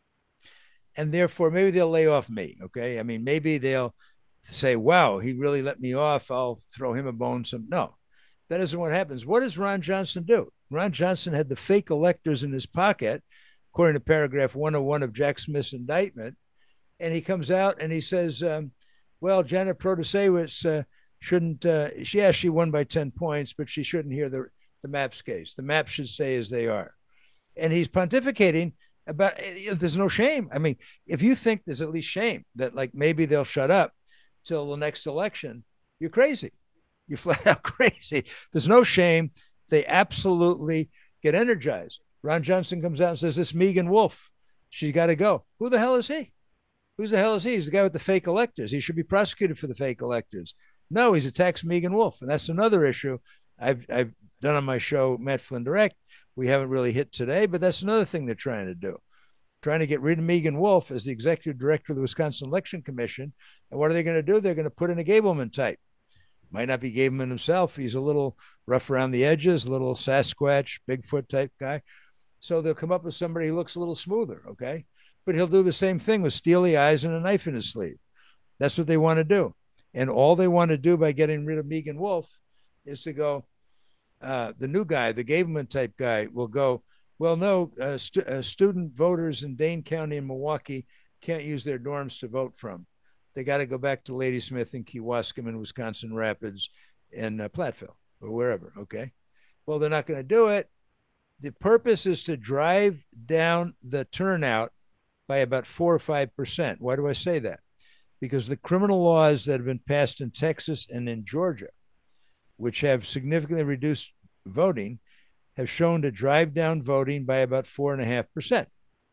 and therefore maybe they'll lay off me, okay? I mean, maybe they'll say, wow, he really let me off. I'll throw him a bone. No. That isn't what happens. What does Ron Johnson do? Ron Johnson had the fake electors in his pocket, according to paragraph 101 of Jack Smith's indictment. And he comes out and he says, well, Janet Protasewicz shouldn't, she won by 10 points, but she shouldn't hear the MAPS case. The MAPS should stay as they are. And he's pontificating about, there's no shame. I mean, if you think there's at least shame that like maybe they'll shut up till the next election, you're crazy. You're flat out crazy. There's no shame. They absolutely get energized. Ron Johnson comes out and says, this Megan Wolf, she's got to go. Who the hell is he? Who's the hell is he? He's the guy with the fake electors. He should be prosecuted for the fake electors. No, he's attacks Megan Wolf. And that's another issue I've done on my show, Matt Flynn Direct. We haven't really hit today, but that's another thing they're trying to do. Trying to get rid of Megan Wolf as the executive director of the Wisconsin Election Commission. And what are they going to do? They're going to put in a Gableman type. Might not be Gableman himself. He's a little rough around the edges, a little Sasquatch, Bigfoot type guy. So they'll come up with somebody who looks a little smoother, okay? But he'll do the same thing with steely eyes and a knife in his sleeve. That's what they want to do. And all they want to do by getting rid of Megan Wolf is to go, the new guy, the Gableman type guy, will go, well, no, student voters in Dane County and Milwaukee can't use their dorms to vote from. They got to go back to Ladysmith and Kewaskum and Wisconsin Rapids and Platteville or wherever, okay? Well, they're not going to do it. The purpose is to drive down the turnout by about 4 or 5%. Why do I say that? Because the criminal laws that have been passed in Texas and in Georgia, which have significantly reduced voting, have shown to drive down voting by about 4.5%.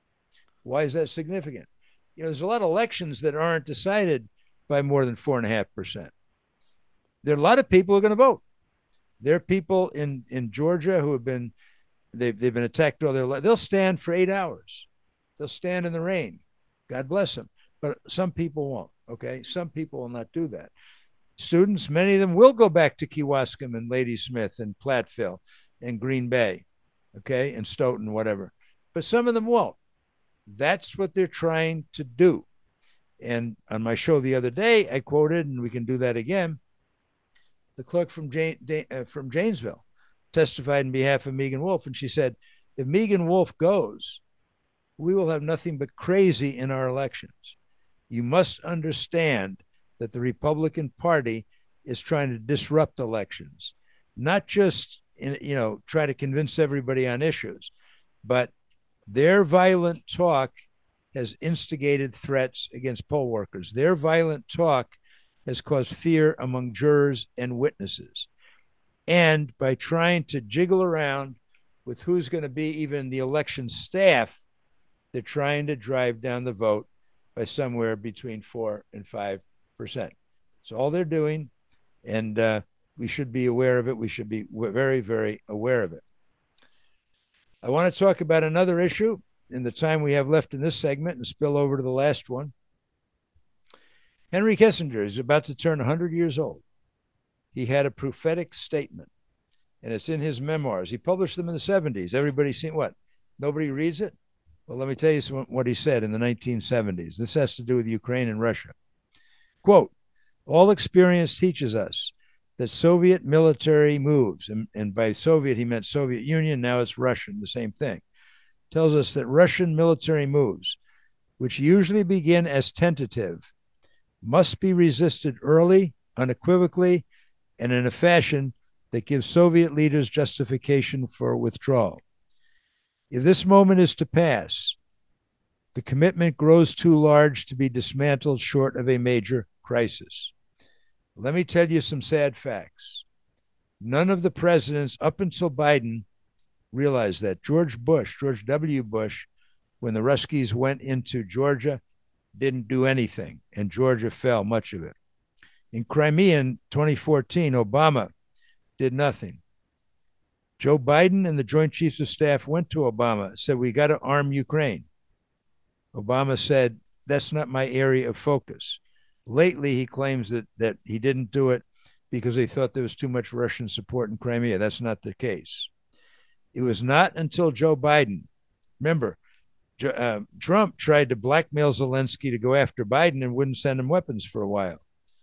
Why is that significant? There's a lot of elections that aren't decided by more than 4.5%. There are a lot of people who are going to vote. There are people in Georgia who have been they've been attacked all their life. They'll stand for 8 hours. They'll stand in the rain. God bless them. But some people won't, okay? Some people will not do that. Students, many of them will go back to Kewaskum and Ladysmith and Platteville and Green Bay, okay, and Stoughton, whatever. But some of them won't. That's what they're trying to do. And on my show the other day, I quoted, and we can do that again, the clerk from Janesville testified on behalf of Megan Wolf, and she said, if Megan Wolf goes, we will have nothing but crazy in our elections. You must understand that the Republican Party is trying to disrupt elections, not just try to convince everybody on issues, but their violent talk has instigated threats against poll workers. Their violent talk has caused fear among jurors and witnesses. And by trying to jiggle around with who's going to be even the election staff, they're trying to drive down the vote by somewhere between 4 and 5%. That's all they're doing. And we should be aware of it. We should be very, very aware of it. I want to talk about another issue in the time we have left in this segment and spill over to the last one. Henry Kissinger is about to turn 100 years old. He had a prophetic statement, and it's in his memoirs. He published them in the 70s. Everybody's seen what? Nobody reads it? Well, let me tell you what he said in the 1970s. This has to do with Ukraine and Russia. Quote, all experience teaches us that Soviet military moves, and by Soviet, he meant Soviet Union, now it's Russian, the same thing, tells us that Russian military moves, which usually begin as tentative, must be resisted early, unequivocally, and in a fashion that gives Soviet leaders justification for withdrawal. If this moment is to pass, the commitment grows too large to be dismantled short of a major crisis. Let me tell you some sad facts. None of the presidents up until Biden realized that. George W. Bush, when the Ruskies went into Georgia, didn't do anything, and Georgia fell, much of it. In Crimea in 2014, Obama did nothing. Joe Biden and the Joint Chiefs of Staff went to Obama, said, we got to arm Ukraine. Obama said, that's not my area of focus. Lately, he claims that he didn't do it because he thought there was too much Russian support in Crimea. That's not the case. It was not until Joe Biden, remember, Trump tried to blackmail Zelensky to go after Biden and wouldn't send him weapons for a while.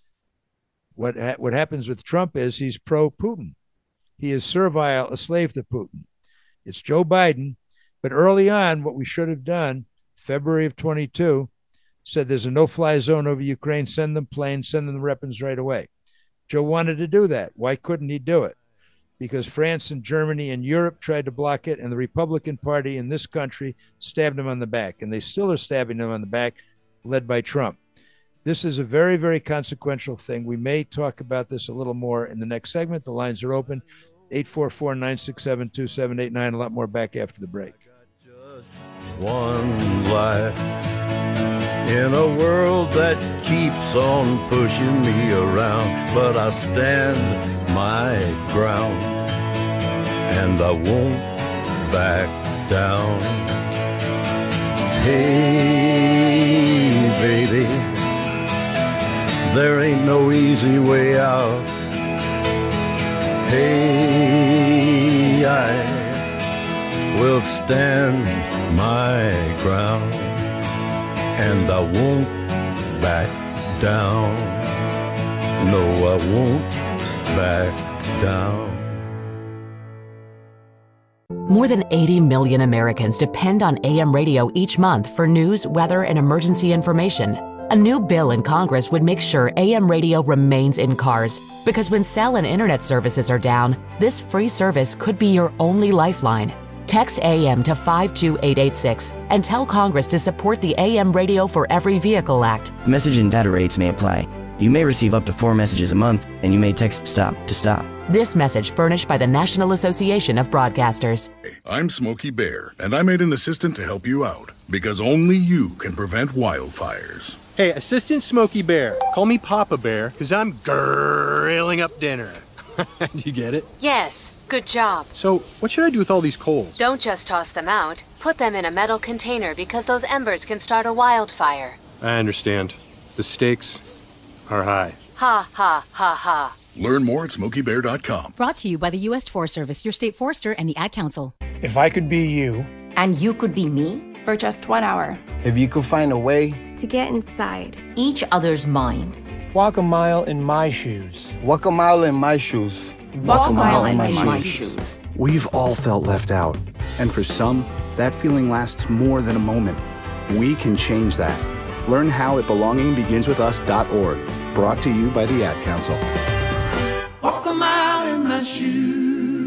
What happens with Trump is he's pro-Putin. He is servile, a slave to Putin. It's Joe Biden. But early on, what we should have done, February of 22, said there's a no-fly zone over Ukraine, send them planes, send them the weapons right away. Joe wanted to do that. Why couldn't he do it? Because France and Germany and Europe tried to block it, and the Republican Party in this country stabbed him on the back, and they still are stabbing him on the back, led by Trump. This is a very, very consequential thing. We may talk about this a little more in the next segment. The lines are open, 844-967-2789. A lot more back after the break. One life in a world that keeps on pushing me around, but I stand my ground and I won't back down. Hey, baby, there ain't no easy way out. Hey, I will stand my ground and I won't back down. No, I won't back down. More than 80 million Americans depend on AM radio each month for news, weather, and emergency information. A new bill in Congress would make sure AM radio remains in cars, because when cell and internet services are down, this free service could be your only lifeline. Text AM to 52886 and tell Congress to support the AM Radio for Every Vehicle Act. Message and data rates may apply. You may receive up to 4 messages a month, and you may text STOP to stop. This message furnished by the National Association of Broadcasters. I'm Smokey Bear, and I made an assistant to help you out, because only you can prevent wildfires. Hey, Assistant Smokey Bear, call me Papa Bear, because I'm grilling up dinner. Do you get it? Yes. Good job. So, what should I do with all these coals? Don't just toss them out. Put them in a metal container because those embers can start a wildfire. I understand. The stakes are high. Ha, ha, ha, ha. Learn more at SmokeyBear.com. Brought to you by the U.S. Forest Service, your state forester, and the Ad Council. If I could be you. And you could be me. For just 1 hour. If you could find a way. To get inside. Each other's mind. Walk a mile in my shoes. Walk a mile in my shoes. Walk a mile in my shoes. We've all felt left out. And for some, that feeling lasts more than a moment. We can change that. Learn how at belongingbeginswithus.org. Brought to you by the Ad Council. Walk a mile in my shoes.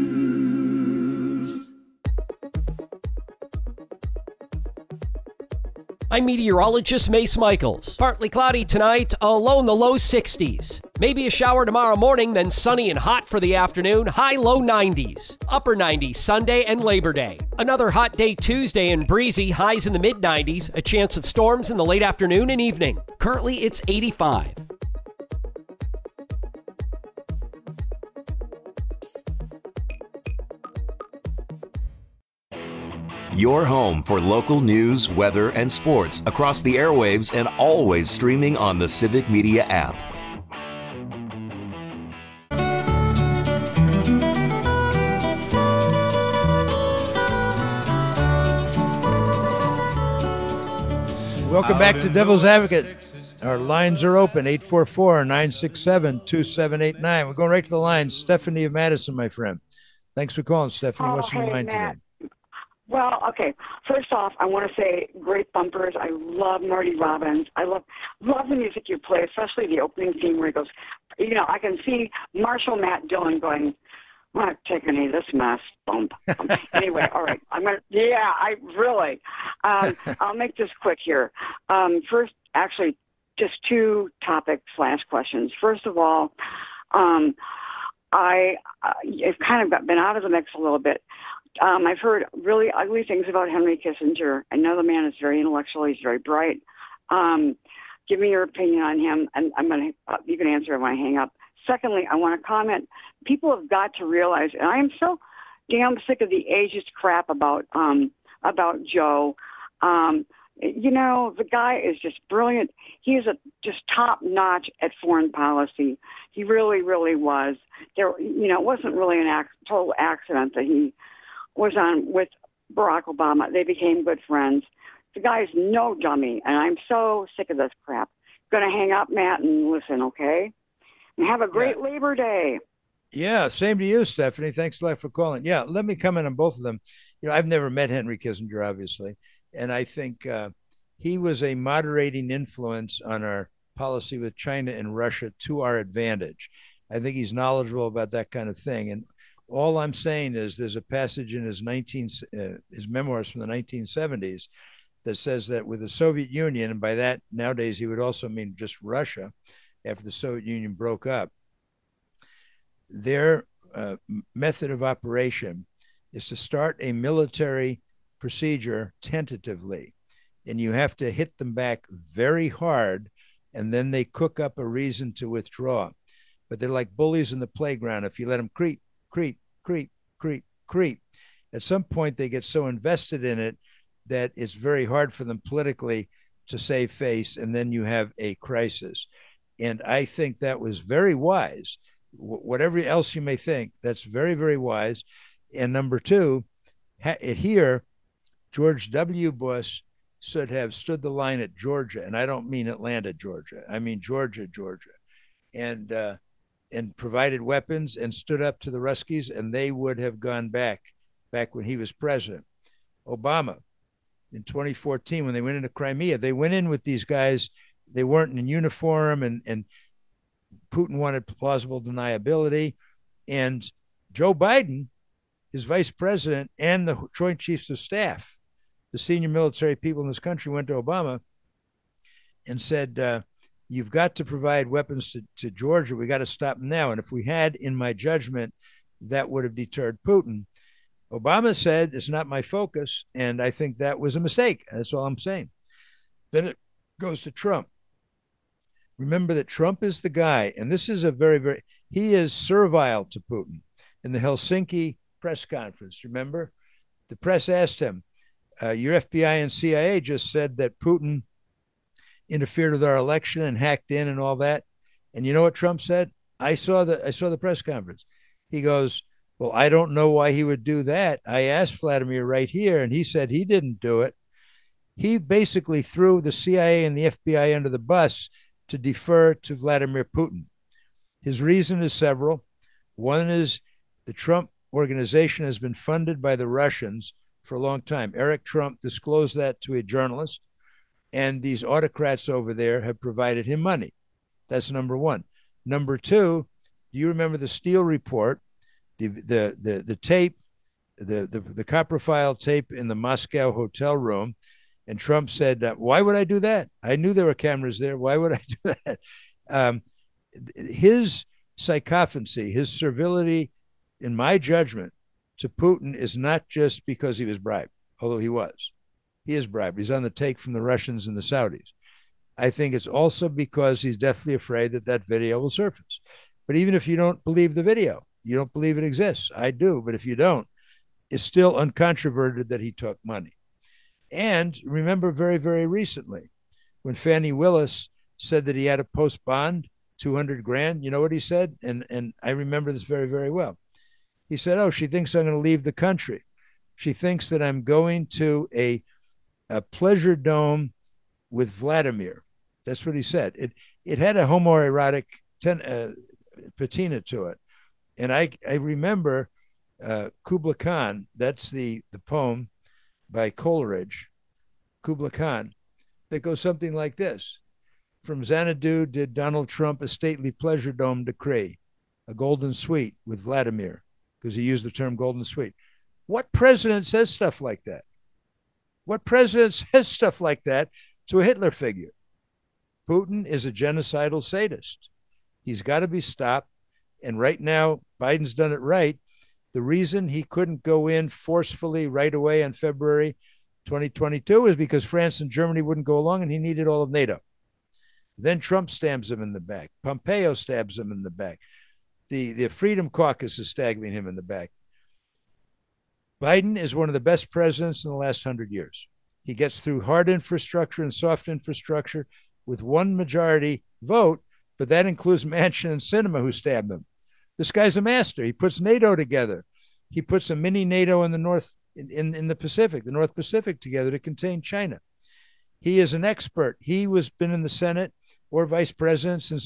I'm meteorologist Mace Michaels. Partly cloudy tonight, a low in the low 60s. Maybe a shower tomorrow morning, then sunny and hot for the afternoon, high low 90s. Upper 90s Sunday and Labor Day. Another hot day Tuesday and breezy, highs in the mid 90s, a chance of storms in the late afternoon and evening. Currently it's 85. Your home for local news, weather, and sports across the airwaves and always streaming on the Civic Media app. Welcome back to Devil's Advocate. Our lines are open, 844-967-2789. We're going right to the lines. Stephanie of Madison, my friend. Thanks for calling, Stephanie. What's on your mind today? Well, okay. First off, I want to say great bumpers. I love Marty Robbins. I love the music you play, especially the opening theme where he goes, you know, I can see Marshall Matt Dillon going, I'm not taking any of this mess. Bump. Anyway, all right. I'll make this quick here. First, actually, just two topic/questions. First of all, I've kind of been out of the mix a little bit. I've heard really ugly things about Henry Kissinger. I know the man is very intellectual. He's very bright. Give me your opinion on him, and you can answer it when I hang up. Secondly, I want to comment. People have got to realize, and I am so damn sick of the ageist crap about Joe. You know, the guy is just brilliant. He is just top notch at foreign policy. He really, really was. It wasn't really a total accident that he was on with Barack Obama. They became good friends. The guy's no dummy, and I'm so sick of this crap. Going to hang up, Matt, and listen, okay? And have a great Labor Day. Yeah, same to you, Stephanie. Thanks a lot for calling. Yeah, let me comment on both of them. You know, I've never met Henry Kissinger, obviously, and I think he was a moderating influence on our policy with China and Russia to our advantage. I think he's knowledgeable about that kind of thing. And all I'm saying is there's a passage in his memoirs from the 1970s that says that with the Soviet Union, and by that nowadays he would also mean just Russia, after the Soviet Union broke up, their method of operation is to start a military procedure tentatively, and you have to hit them back very hard, and then they cook up a reason to withdraw. But they're like bullies in the playground. If you let them creep, at some point they get so invested in it that it's very hard for them politically to save face, and then you have a crisis. And I think that was very wise. Whatever else you may think, that's very, very wise. And number two, here, George W. Bush should have stood the line at Georgia. And I don't mean Atlanta, Georgia. I mean Georgia, and provided weapons and stood up to the Ruskies, and they would have gone back when he was president. Obama, in 2014, when they went into Crimea, they went in with these guys. They weren't in uniform, and Putin wanted plausible deniability. And Joe Biden, his vice president, and the Joint Chiefs of Staff, the senior military people in this country, went to Obama and said, you've got to provide weapons to Georgia. We got to stop them now. And if we had, in my judgment, that would have deterred Putin. Obama said, it's not my focus. And I think that was a mistake. That's all I'm saying. Then it goes to Trump. Remember that Trump is the guy, and this is he is servile to Putin. in the Helsinki press conference. Remember? The press asked him, your FBI and CIA just said that Putin interfered with our election and hacked in and all that. And you know what Trump said? I saw the press conference. He goes, well, I don't know why he would do that. I asked Vladimir right here, and he said he didn't do it. He basically threw the CIA and the FBI under the bus to defer to Vladimir Putin. His reason is several. One is the Trump organization has been funded by the Russians for a long time. Eric Trump disclosed that to a journalist, and these autocrats over there have provided him money. That's number one. Number two, do you remember the Steele report, the tape, the copper file tape in the Moscow hotel room? And Trump said, why would I do that? I knew there were cameras there. Why would I do that? His sycophancy, his servility, in my judgment, to Putin is not just because he was bribed, although he was. He is bribed. He's on the take from the Russians and the Saudis. I think it's also because he's deathly afraid that that video will surface. But even if you don't believe the video, you don't believe it exists. I do, but if you don't, it's still uncontroverted that he took money. And remember very, very recently, when Fannie Willis said that he had to post bond, $200,000, you know what he said? And I remember this very, very well. He said, oh, she thinks I'm going to leave the country. She thinks that I'm going to a pleasure dome with Vladimir. That's what he said. It had a homoerotic patina to it. And I remember Kubla Khan, that's the poem by Coleridge, Kubla Khan, that goes something like this. From Xanadu did Donald Trump a stately pleasure dome decree, a golden suite with Vladimir, because he used the term golden suite. What president says stuff like that? What president says stuff like that to a Hitler figure? Putin is a genocidal sadist. He's got to be stopped. And right now, Biden's done it right. The reason he couldn't go in forcefully right away in February 2022 is because France and Germany wouldn't go along, and he needed all of NATO. Then Trump stabs him in the back. Pompeo stabs him in the back. The Freedom Caucus is stabbing him in the back. Biden is one of the best presidents in the last 100 years. He gets through hard infrastructure and soft infrastructure with one majority vote, but that includes Manchin and Sinema, who stabbed him. This guy's a master. He puts NATO together. He puts a mini NATO in the North, in the Pacific, the North Pacific together to contain China. He is an expert. He was been in the Senate or vice president since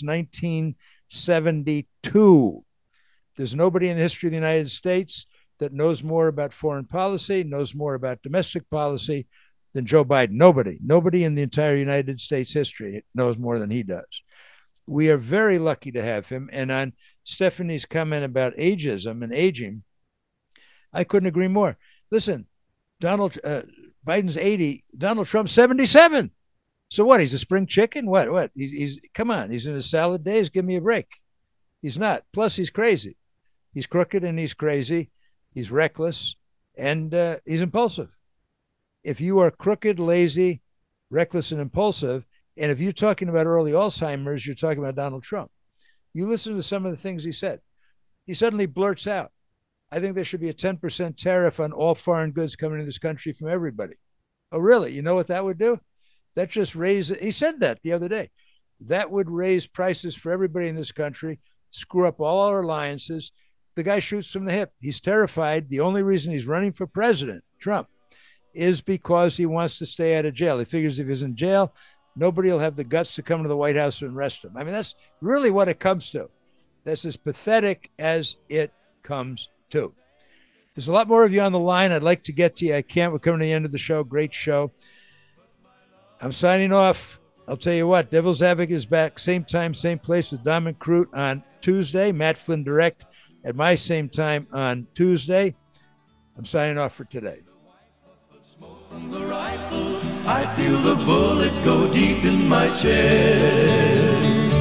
1972. There's nobody in the history of the United States that knows more about foreign policy, knows more about domestic policy than Joe Biden. Nobody in the entire United States history knows more than he does. We are very lucky to have him. And on Stephanie's comment about ageism and aging, I couldn't agree more. Listen, Biden's 80, Donald Trump's 77. So what? He's a spring chicken? What? He's come on. He's in his salad days. Give me a break. He's not. Plus, he's crazy. He's crooked and he's crazy. He's reckless and he's impulsive. If you are crooked, lazy, reckless, and impulsive, and if you're talking about early Alzheimer's, you're talking about Donald Trump. You listen to some of the things he said. He suddenly blurts out, I think there should be a 10% tariff on all foreign goods coming into this country from everybody. Oh, really? You know what that would do? That just raise, he said that the other day. That would raise prices for everybody in this country, screw up all our alliances. The guy shoots from the hip. He's terrified. The only reason he's running for president, Trump, is because he wants to stay out of jail. He figures if he's in jail, nobody will have the guts to come to the White House and arrest him. I mean, that's really what it comes to. That's as pathetic as it comes to. There's a lot more of you on the line. I'd like to get to you. I can't. We're coming to the end of the show. Great show. I'm signing off. I'll tell you what, Devil's Advocate is back. Same time, same place with Dominic Crute on Tuesday. Matt Flynn Direct at my same time on Tuesday. I'm signing off for today. From the rifle, I feel the bullet go deep in my chest.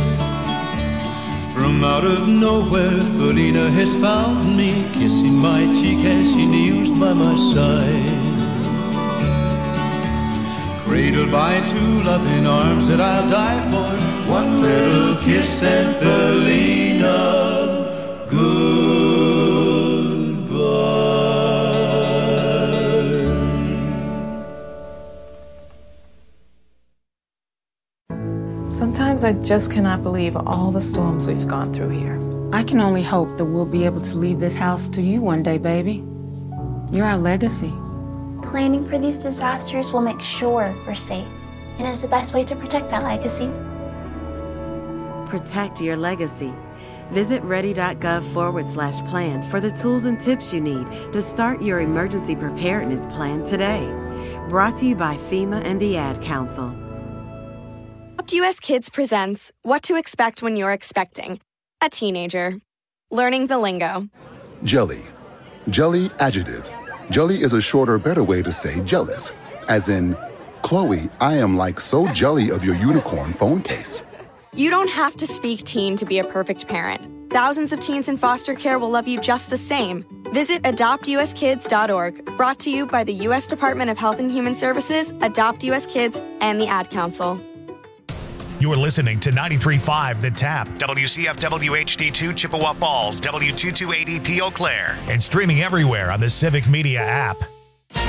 From out of nowhere, Felina has found me, kissing my cheek as she kneels by my side. Cradled by two loving arms that I'll die for, one little kiss and Felina, good. I just cannot believe all the storms we've gone through here. I can only hope that we'll be able to leave this house to you one day, baby. You're our legacy. Planning for these disasters will make sure we're safe, and is the best way to protect that legacy. Protect your legacy. Visit ready.gov/plan for the tools and tips you need to start your emergency preparedness plan today. Brought to you by FEMA and the Ad Council. Adopt US Kids presents What to Expect When You're Expecting a Teenager. Learning the lingo. Jelly. Jelly adjective. Jelly is a shorter, better way to say jealous. As in, Chloe, I am like so jelly of your unicorn phone case. You don't have to speak teen to be a perfect parent. Thousands of teens in foster care will love you just the same. Visit adoptuskids.org. Brought to you by the U.S. Department of Health and Human Services, Adopt US Kids, and the Ad Council. You're listening to 93.5 The Tap, WCFW HD2 Chippewa Falls, W228EP Eau Claire, and streaming everywhere on the Civic Media app.